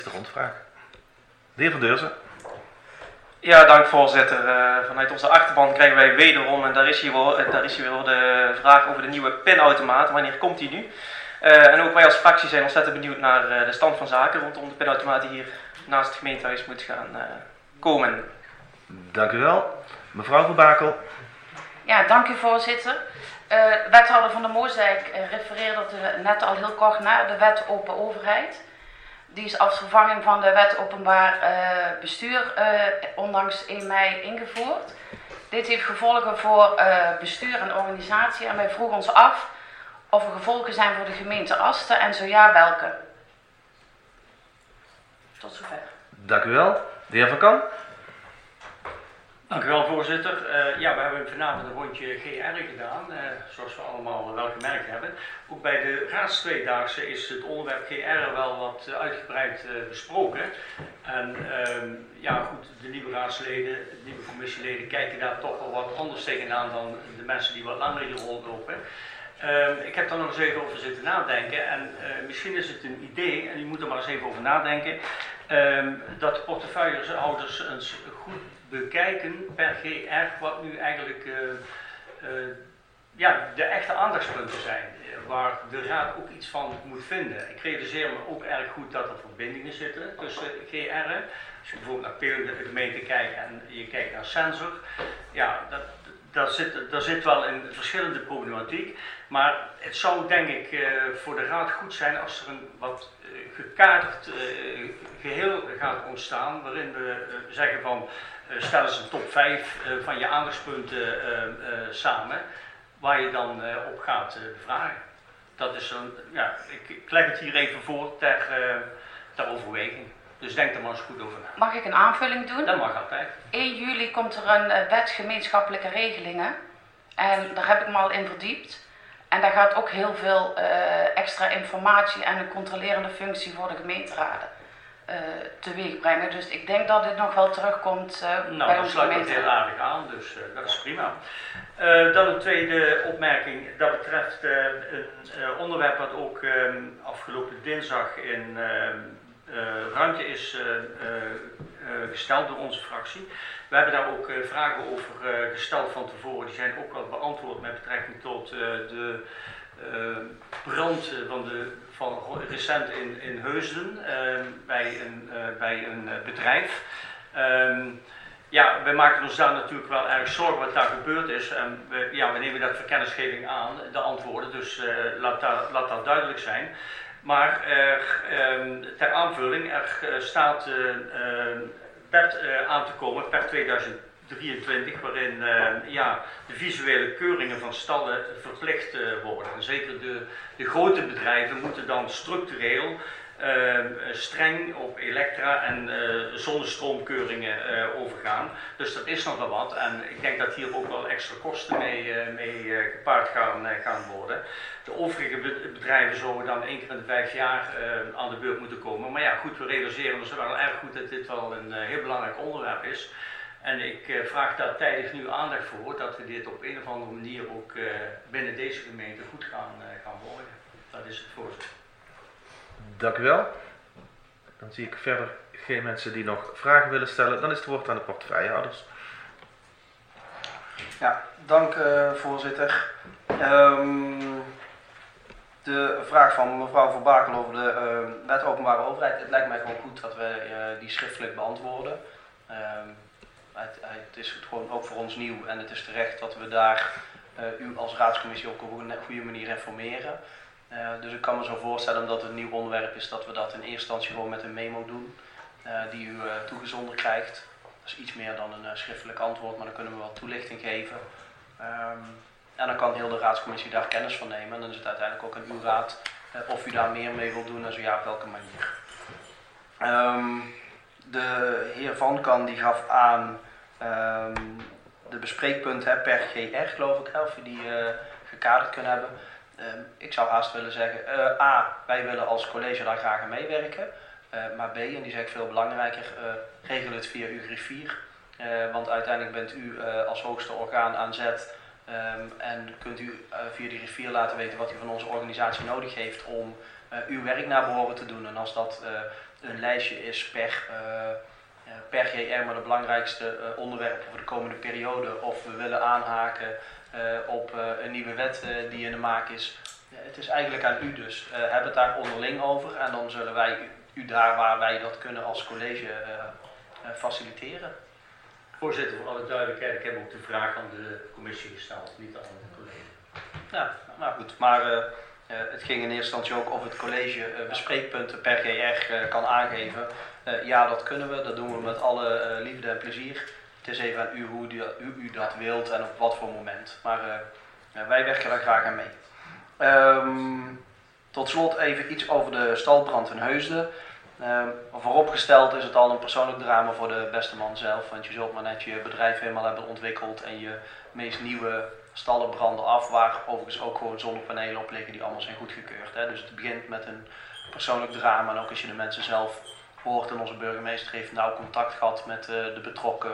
De rondvraag. De heer Van Deurzen. Ja, dank voorzitter. Vanuit onze achterban krijgen wij wederom, en daar is hier weer de vraag over de nieuwe pinautomaat. Wanneer komt die nu? En ook wij als fractie zijn ontzettend benieuwd naar de stand van zaken rondom de pinautomaat die hier naast het gemeentehuis moet gaan komen. Dank u wel. Mevrouw Van Bakel. Ja, dank u voorzitter. Wethouder Van der Moosdijk refereerde net al heel kort naar de wet open overheid. Die is als vervanging van de wet openbaar bestuur ondanks 1 mei ingevoerd. Dit heeft gevolgen voor bestuur en organisatie en wij vroegen ons af of er gevolgen zijn voor de gemeente Asten en zo ja, welke. Tot zover. Dank u wel. De heer Van Kan. Dank u wel, voorzitter. Ja, we hebben vanavond een rondje GR gedaan, zoals we allemaal wel gemerkt hebben. Ook bij de raadstweedaagse is het onderwerp GR wel wat uitgebreid besproken. En ja, goed, de nieuwe raadsleden, de nieuwe commissieleden kijken daar toch wel wat anders tegenaan dan de mensen die wat langer hier rondlopen. Ik heb daar nog eens even over zitten nadenken en misschien is het een idee, en u moet er maar eens even over nadenken, dat de portefeuillehouders eens goed bekijken per GR wat nu eigenlijk ja, de echte aandachtspunten zijn, waar de raad ook iets van moet vinden. Ik realiseer me ook erg goed dat er verbindingen zitten tussen GR. Als je bijvoorbeeld naar Peel de gemeente kijkt en je kijkt naar Sensor, ja, daar zit wel een verschillende problematiek. Maar het zou denk ik voor de raad goed zijn als er een wat gekaderd geheel gaat ontstaan, waarin we zeggen van stel eens een top 5 van je aandachtspunten samen, waar je dan op gaat bevragen. Dat is een, ja, ik leg het hier even voor ter overweging. Dus denk er maar eens goed over na. Mag ik een aanvulling doen? Dat mag altijd. 1 juli komt er een wet gemeenschappelijke regelingen. En daar heb ik me al in verdiept. En daar gaat ook heel veel extra informatie en een controlerende functie voor de gemeenteraden teweeg brengen. Dus ik denk dat dit nog wel terugkomt bij onze sluit gemeente. dat heel aardig aan, dus dat is prima. Dan een tweede opmerking, dat betreft een onderwerp wat ook afgelopen dinsdag in ruimte is gesteld door onze fractie. We hebben daar ook vragen over gesteld van tevoren, die zijn ook al beantwoord met betrekking tot de brand van recent in Heusden bij een bedrijf. Ja, wij maken ons daar natuurlijk wel erg zorgen wat daar gebeurd is. En we nemen dat voor kennisgeving aan, de antwoorden, dus laat dat duidelijk zijn. Maar ter aanvulling, er staat wet aan te komen per 2023, waarin de visuele keuringen van stallen verplicht worden. En zeker de grote bedrijven moeten dan structureel streng op elektra- en zonnestroomkeuringen overgaan. Dus dat is nogal wat en ik denk dat hier ook wel extra kosten mee gepaard gaan worden. De overige bedrijven zullen dan 1 keer in de 5 jaar aan de beurt moeten komen. Maar ja, goed, we realiseren ons wel erg goed dat dit wel een heel belangrijk onderwerp is. En ik vraag daar tijdig nu aandacht voor, dat we dit op een of andere manier ook binnen deze gemeente goed gaan volgen. Dat is het, voorzitter. Dank u wel. Dan zie ik verder geen mensen die nog vragen willen stellen. Dan is het woord aan de portefeuillehouders. Ja, dank voorzitter. De vraag van mevrouw Van Bakel over de wet openbare overheid. Het lijkt mij gewoon goed dat we die schriftelijk beantwoorden. Het is gewoon ook voor ons nieuw en het is terecht dat we daar u als raadscommissie op een goede manier informeren. Dus ik kan me zo voorstellen, omdat het een nieuw onderwerp is, dat we dat in eerste instantie gewoon met een memo doen die u toegezonden krijgt. Dat is iets meer dan een schriftelijk antwoord, maar dan kunnen we wel toelichting geven. En dan kan heel de raadscommissie daar kennis van nemen en dan is het uiteindelijk ook aan uw raad of u daar meer mee wilt doen en zo ja, op welke manier. De heer Van Kan die gaf aan de bespreekpunten per GR, geloof ik, of we die gekaderd kunnen hebben. Ik zou haast willen zeggen, A, wij willen als college daar graag aan meewerken. Maar B, en die zeg ik veel belangrijker, regel het via uw griffier. Want uiteindelijk bent u als hoogste orgaan aan zet en kunt u via die griffier laten weten wat u van onze organisatie nodig heeft om uw werk naar behoren te doen. En als dat een lijstje is per JR, maar de belangrijkste onderwerpen voor de komende periode, of we willen aanhaken op een nieuwe wet die in de maak is. Het is eigenlijk aan u dus. Heb het daar onderling over en dan zullen wij u daar waar wij dat kunnen als college faciliteren. Voorzitter, voor alle duidelijkheid, ik heb ook de vraag aan de commissie gesteld, niet aan de collega. Ja, nou goed, maar het ging in eerste instantie ook of het college bespreekpunten per GR kan aangeven. Ja, dat kunnen we, dat doen we met alle liefde en plezier. Het is even aan u hoe u dat wilt en op wat voor moment. Maar wij werken daar graag aan mee. Tot slot even iets over de stalbrand in Heusden. Vooropgesteld is het al een persoonlijk drama voor de beste man zelf. Want je zult maar net je bedrijf helemaal hebben ontwikkeld en je meest nieuwe stallen branden af, waar overigens ook gewoon zonnepanelen op liggen die allemaal zijn goedgekeurd. Hè. Dus het begint met een persoonlijk drama en ook als je de mensen zelf hoort. En onze burgemeester heeft nauw contact gehad met de betrokken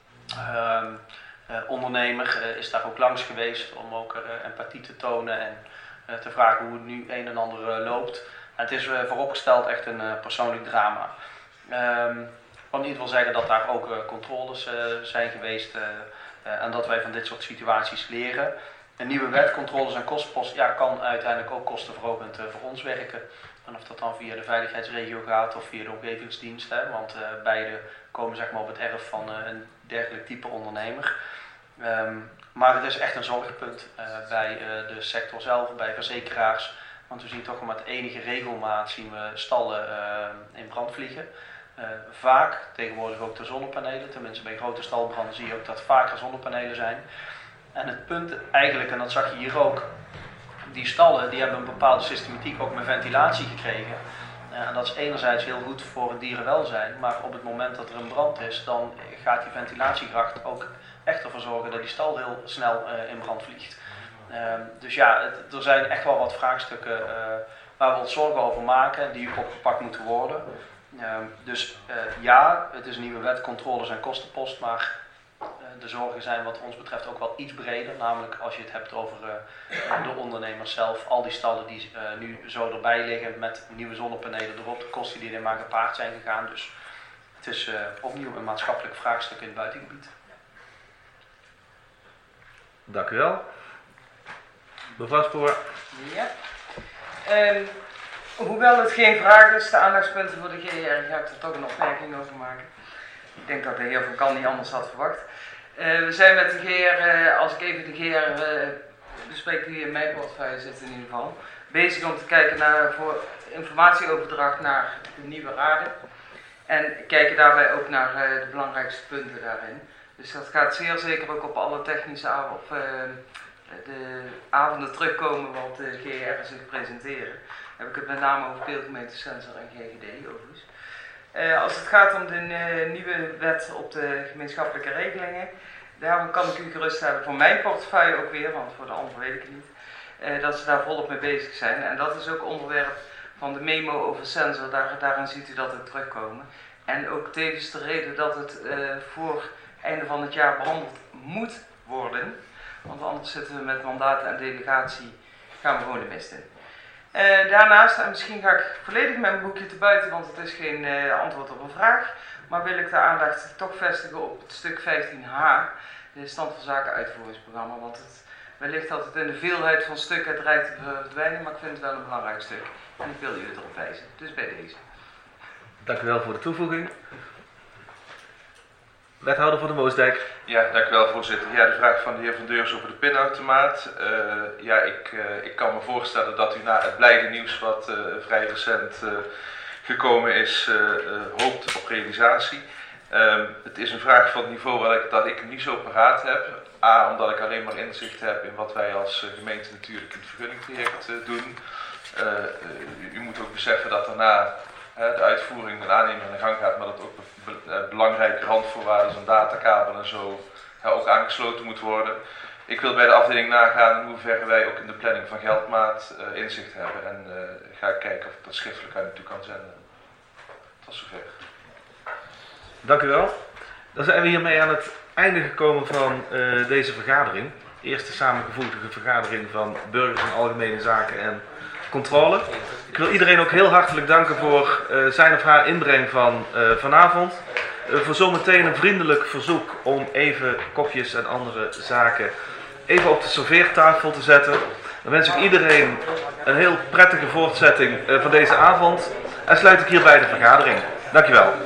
ondernemer, is daar ook langs geweest om ook empathie te tonen en te vragen hoe het nu een en ander loopt. En het is vooropgesteld echt een persoonlijk drama. Ik kan in ieder geval zeggen dat daar ook controles zijn geweest en dat wij van dit soort situaties leren. Een nieuwe wet, controles en kostenpost, ja, kan uiteindelijk ook kostenverhogend voor ons werken. En of dat dan via de veiligheidsregio gaat of via de omgevingsdienst, hè, want beide komen zeg maar op het erf van een dergelijk type ondernemer. Maar het is echt een zorgpunt bij de sector zelf, bij verzekeraars. Want we zien toch met enige regelmaat zien we stallen in brand vliegen. Vaak, tegenwoordig ook de zonnepanelen, tenminste bij grote stalbranden zie je ook dat vaker zonnepanelen zijn. En het punt eigenlijk, en dat zag je hier ook, die stallen die hebben een bepaalde systematiek ook met ventilatie gekregen. En dat is enerzijds heel goed voor het dierenwelzijn, maar op het moment dat er een brand is, dan gaat die ventilatiegracht ook echt ervoor zorgen dat die stal heel snel in brand vliegt. Dus ja, er zijn echt wel wat vraagstukken waar we ons zorgen over maken, die opgepakt moeten worden. Dus ja, het is een nieuwe wet, controles en kostenpost, maar de zorgen zijn wat ons betreft ook wel iets breder. Namelijk als je het hebt over de ondernemers zelf, al die stallen die nu zo erbij liggen met nieuwe zonnepanelen erop, de kosten die er maar gepaard zijn gegaan. Dus het is opnieuw een maatschappelijk vraagstuk in het buitengebied. Dank u wel. Mevrouw Spoor. Ja. Hoewel het geen vraag is, de aandachtspunten voor de GR, ga ik er toch een opmerking over maken. Ik denk dat de heer Van Kan niet anders had verwacht. We zijn met de GR, als ik even de GR bespreek die in mijn portefeuille zit in ieder geval, bezig om te kijken naar voor informatieoverdracht naar de nieuwe raden. En kijken daarbij ook naar de belangrijkste punten daarin. Dus dat gaat zeer zeker ook op alle technische de avonden terugkomen wat de GR zich presenteren. Dan heb ik het met name over deelgemeente Sensor en GGD overigens. Als het gaat om de nieuwe wet op de gemeenschappelijke regelingen, daarom kan ik u geruststellen voor mijn portefeuille ook weer, want voor de anderen weet ik het niet, dat ze daar volop mee bezig zijn. En dat is ook onderwerp van de memo over Sensor, daarin ziet u dat ook terugkomen. En ook tevens de reden dat het voor einde van het jaar behandeld moet worden. Want anders zitten we met mandaten en delegatie, gaan we gewoon de mist in. Daarnaast, en misschien ga ik volledig met mijn boekje te buiten, want het is geen antwoord op een vraag. Maar wil ik de aandacht toch vestigen op het stuk 15h, de stand van zaken uitvoeringsprogramma. Want wellicht dat het in de veelheid van stukken dreigt te verdwijnen, maar ik vind het wel een belangrijk stuk. En ik wil u erop wijzen, dus bij deze. Dank u wel voor de toevoeging. Wethouder van de Moosdijk. Ja, dank u wel voorzitter. Ja, de vraag van de heer Van Deurs over de pinautomaat. Ik kan me voorstellen dat u na het blijde nieuws wat vrij recent gekomen is, hoopt op realisatie. Het is een vraag van het niveau dat ik niet zo paraat heb. A, omdat ik alleen maar inzicht heb in wat wij als gemeente natuurlijk in het vergunningtraject doen. U moet ook beseffen dat daarna de uitvoering en aanneming aan de gang gaat, maar dat ook belangrijke randvoorwaarden zo'n datakabel en zo ook aangesloten moet worden. Ik wil bij de afdeling nagaan in hoeverre wij ook in de planning van Geldmaat inzicht hebben en ga ik kijken of ik dat schriftelijk aan u toe kan zenden. Tot zover. Dank u wel. Dan zijn we hiermee aan het einde gekomen van deze vergadering. Eerste samengevoegde vergadering van burgers en algemene zaken en controle. Ik wil iedereen ook heel hartelijk danken voor zijn of haar inbreng van vanavond. Voor zometeen een vriendelijk verzoek om even kopjes en andere zaken even op de serveertafel te zetten. Dan wens ik iedereen een heel prettige voortzetting van deze avond en sluit ik hierbij de vergadering. Dankjewel.